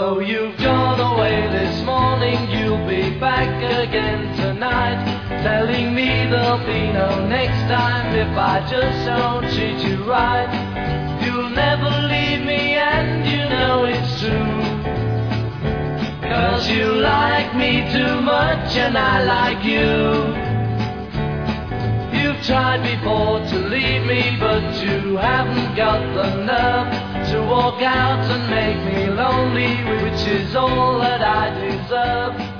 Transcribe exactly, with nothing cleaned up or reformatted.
Though you've gone away this morning, you'll be back again tonight, telling me there'll be no next time if I just don't treat you right. You'll never leave me and you know it's true, 'cause you like me too much and I like you. You've tried before to leave me, but you haven't got the nerve to walk out and make me lonely, which is all that I deserve.